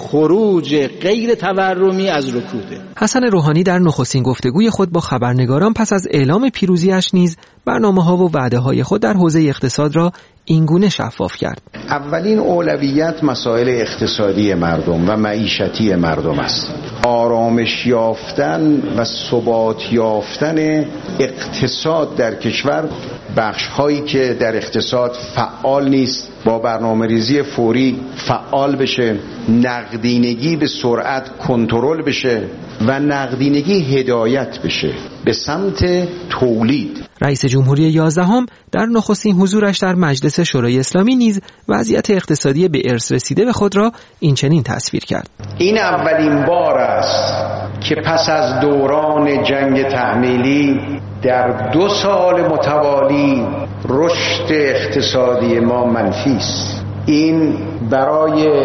خروج غیر تورمی از رکوده. حسن روحانی در نخستین گفتگوی خود با خبرنگاران پس از اعلام پیروزیش نیز برنامه‌ها و وعده‌های خود در حوزه اقتصاد را اینگونه شفاف کرد. اولین اولویت مسائل اقتصادی مردم و معیشتی مردم است. آرامش یافتن و ثبات یافتن اقتصاد در کشور، بخش هایی که در اقتصاد فعال نیست با برنامه‌ریزی فوری فعال بشه، نقدینگی به سرعت کنترل بشه و نقدینگی هدایت بشه به سمت تولید. رئیس جمهوری 11 در نخستین حضورش در مجلس شورای اسلامی نیز وضعیت اقتصادی به ارث رسیده به خود را این چنین تصویر کرد. این اولین بار است که پس از دوران جنگ تحمیلی در 2 سال متوالی رشد اقتصادی ما منفی است. این برای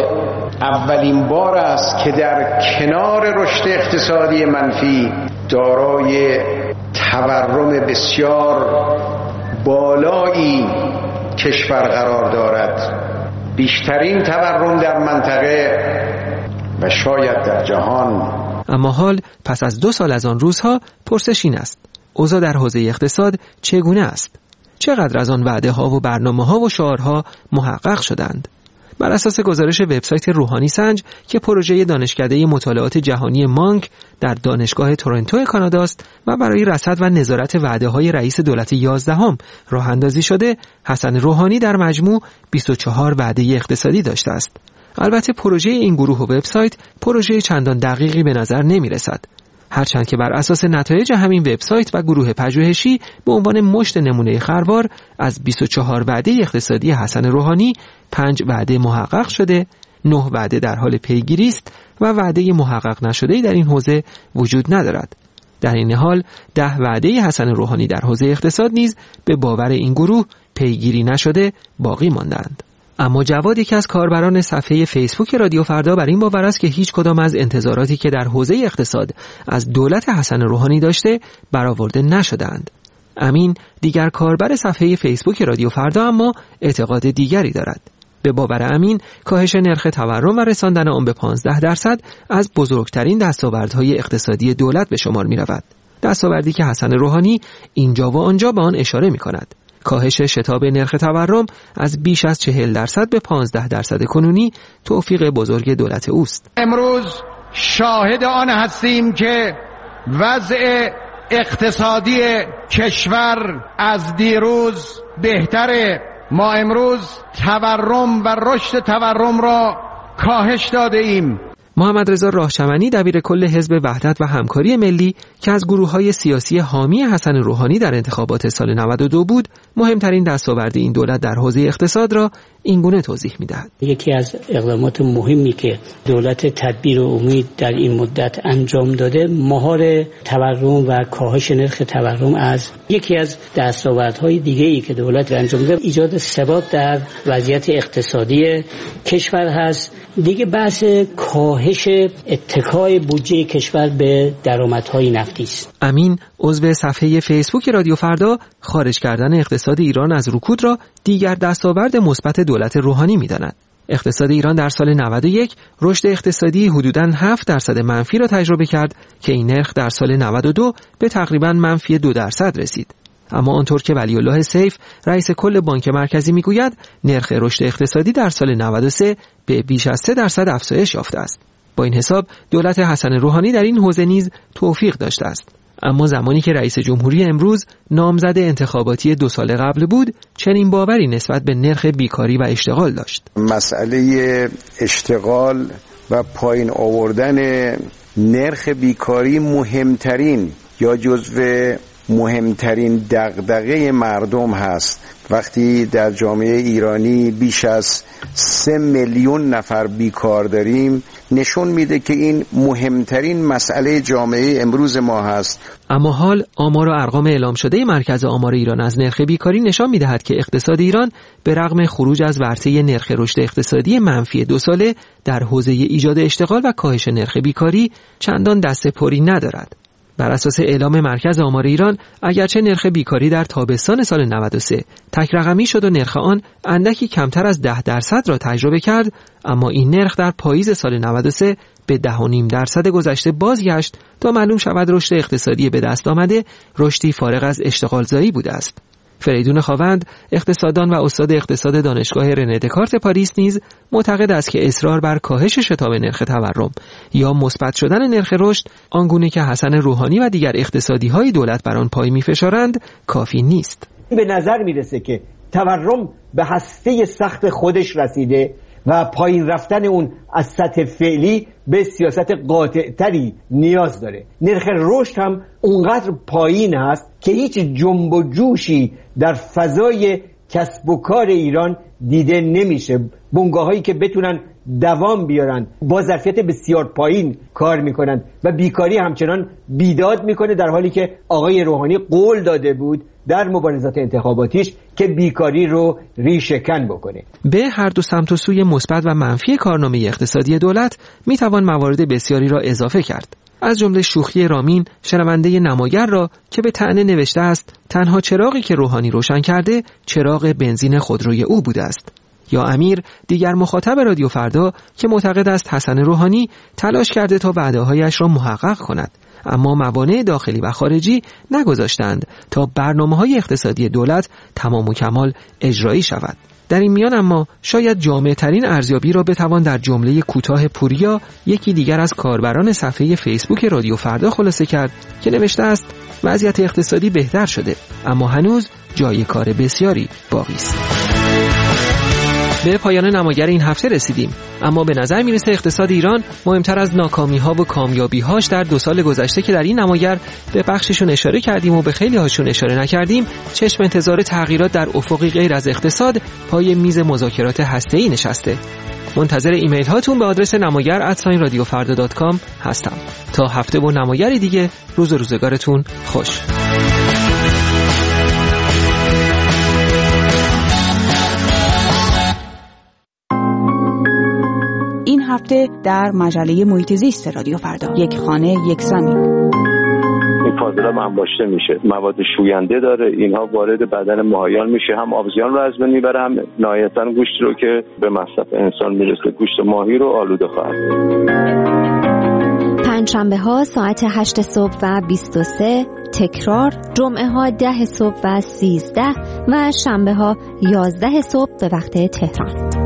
اولین بار است که در کنار رشد اقتصادی منفی دارای تورم بسیار بالایی کشور قرار دارد. بیشترین تورم در منطقه و شاید در جهان. اما حال پس از 2 سال از آن روزها پرسش این است: اوضاع در حوزه اقتصاد چگونه است؟ چقدر از آن وعده‌ها و برنامه‌ها و شعارها محقق شدند؟ بر اساس گزارش وبسایت روحانی سنج که پروژه دانشکده مطالعات جهانی مانک در دانشگاه تورنتو کانادا است و برای رصد و نظارت وعده‌های رئیس دولت 11 راه اندازی شده، حسن روحانی در مجموع 24 وعده اقتصادی داشته است. البته پروژه این گروه و وبسایت پروژه چندان دقیقی به نظر نمی رسد، هرچند که بر اساس نتایج همین وبسایت و گروه پژوهشی به عنوان مشت نمونه خروار از 24 وعده اقتصادی حسن روحانی 5 وعده محقق شده، 9 وعده در حال پیگیری است و وعده محقق نشده‌ای در این حوزه وجود ندارد. در این حال 10 وعده حسن روحانی در حوزه اقتصاد نیز به باور این گروه پیگیری نشده باقی ماندند. اما جواد، یکی از کاربران صفحه فیسبوک رادیو فردا، بر این باور است که هیچ کدام از انتظاراتی که در حوزه اقتصاد از دولت حسن روحانی داشته برآورده نشدند. امین، دیگر کاربر صفحه فیسبوک رادیو فردا، اما اعتقاد دیگری دارد. به باور امین، کاهش نرخ تورم و رساندن آن به 15% از بزرگترین دستاوردهای اقتصادی دولت به شمار می رود. دستاوردی که حسن روحانی اینجا و آنجا به آن اشاره می کند. کاهش شتاب نرخ تورم از بیش از 40% به 15% کنونی توفیق بزرگ دولت اوست. امروز شاهد آن هستیم که وضع اقتصادی کشور از دیروز بهتره. ما امروز تورم و رشد تورم را کاهش داده ایم. محمد رضا راهچمنی دبیر کل حزب وحدت و همکاری ملی که از گروه‌های سیاسی حامی حسن روحانی در انتخابات سال 92 بود، مهمترین دستاورد این دولت در حوزه اقتصاد را اینگونه توضیح می‌دهد. یکی از اقدامات مهمی که دولت تدبیر و امید در این مدت انجام داده، مهار تورم و کاهش نرخ تورم از یکی از دستاوردهای دیگه‌ای که دولت انجام داده، ایجاد ثبات در وضعیت اقتصادی کشور هست. دیگه بحث کاهش اتکای بودجه کشور به درآمدهای نفتی است. امین عضو صفحه فیسبوک رادیو فردا خارج کردن اقتصاد ایران از رکود را دیگر دستاورد مثبت دولت روحانی می‌داند. اقتصاد ایران در سال 91 رشد اقتصادی حدوداً 7% منفی را تجربه کرد که این نرخ در سال 92 به تقریباً منفی 2% رسید. اما آنطور که ولی الله سیف رئیس کل بانک مرکزی میگوید، نرخ رشد اقتصادی در سال 93 به بیش از 3% افزایش یافته است. با این حساب دولت حسن روحانی در این حوزه نیز توفیق داشته است. اما زمانی که رئیس جمهوری امروز نامزد انتخاباتی 2 سال قبل بود، چنین باوری نسبت به نرخ بیکاری و اشتغال داشت. مسئله اشتغال و پایین آوردن نرخ بیکاری مهمترین یا جزو مهمترین دغدغه مردم هست. وقتی در جامعه ایرانی بیش از 3 میلیون نفر بیکار داریم، نشون میده که این مهمترین مسئله جامعه امروز ما هست. اما حال آمار و ارقام اعلام شده مرکز آمار ایران از نرخ بیکاری نشان میدهد که اقتصاد ایران به رغم خروج از ورطه نرخ رشد اقتصادی منفی 2 ساله در حوزه ایجاد اشتغال و کاهش نرخ بیکاری چندان دست پری ندارد. بر اساس اعلام مرکز آمار ایران، اگرچه نرخ بیکاری در تابستان سال 93 تک رقمی شد و نرخ آن اندکی کمتر از 10% را تجربه کرد، اما این نرخ در پاییز سال 93 به 10.5% گذشته بازگشت تا معلوم شود رشد اقتصادی به دست آمده رشدی فارغ از اشتغالزایی بوده است. فریدون خاوند، اقتصاددان و استاد اقتصاد دانشگاه رنه دکارت پاریس نیز معتقد است که اصرار بر کاهش شتاب نرخ تورم یا مثبت شدن نرخ رشد آنگونه که حسن روحانی و دیگر اقتصادی‌های دولت بر آن پای می‌فشارند کافی نیست. به نظر میرسه که تورم به هسته سخت خودش رسیده و پایین رفتن اون از سطح فعلی به سیاست قاطع‌تری نیاز داره. نرخ رشد هم اونقدر پایین هست که هیچ جنب و جوشی در فضای کسب و کار ایران دیده نمیشه. بنگاهایی که بتونن دوام بیارن با ظرفیت بسیار پایین کار میکنن و بیکاری همچنان بیداد میکنه، در حالی که آقای روحانی قول داده بود در مبارزات انتخاباتیش که بیکاری رو ریشه‌کن بکنه. به هر دو سمت و سوی مثبت و منفی کارنامه اقتصادی دولت میتوان موارد بسیاری را اضافه کرد. از جمله شوخی رامین شنونده نماگر را که به طعنه نوشته است تنها چراغی که روحانی روشن کرده چراغ بنزین خودروی او بوده است. یا امیر، دیگر مخاطب رادیو فردا که معتقد است حسن روحانی تلاش کرده تا وعده‌هایش را محقق کند، اما موانع داخلی و خارجی نگذاشتند تا برنامه‌های اقتصادی دولت تمام و کمال اجرایی شود. در این میان اما شاید جامع‌ترین ارزیابی را بتوان در جمله کوتاه پوریا، یکی دیگر از کاربران صفحه فیسبوک رادیو فردا خلاصه کرد که نوشته است وضعیت اقتصادی بهتر شده، اما هنوز جای کار بسیاری باقی است. به پایان نماگر این هفته رسیدیم، اما به نظر میرسه اقتصاد ایران مهمتر از ناکامی‌ها و کامیابی‌هاش در 2 سال گذشته که در این نماگر به بخششون اشاره کردیم و به خیلی هاشون اشاره نکردیم، چشم انتظار تغییرات در افقی غیر از اقتصاد پای میز مذاکرات هسته‌ای نشسته. منتظر ایمیل هاتون به آدرس namagar@radiofarda.com هستم. تا هفته با نماگری دیگه، روز و روزگارتون خوش. این هفته در مجله محیط زیست رادیو فردا، یک خانه یک زمین. این فاضلاب انباشته میشه، مواد شوینده داره، اینها وارد بدن ماهیان میشه، هم آبزیان رو از بین میبره، هم نهایتاً گوشت رو که به مصرف انسان میرسه، گوشت ماهی رو آلوده خواهد. پنجشنبه ها ساعت 8 صبح و 23، تکرار جمعه ها 10 صبح و 13 و شنبه ها 11 صبح به وقت تهران.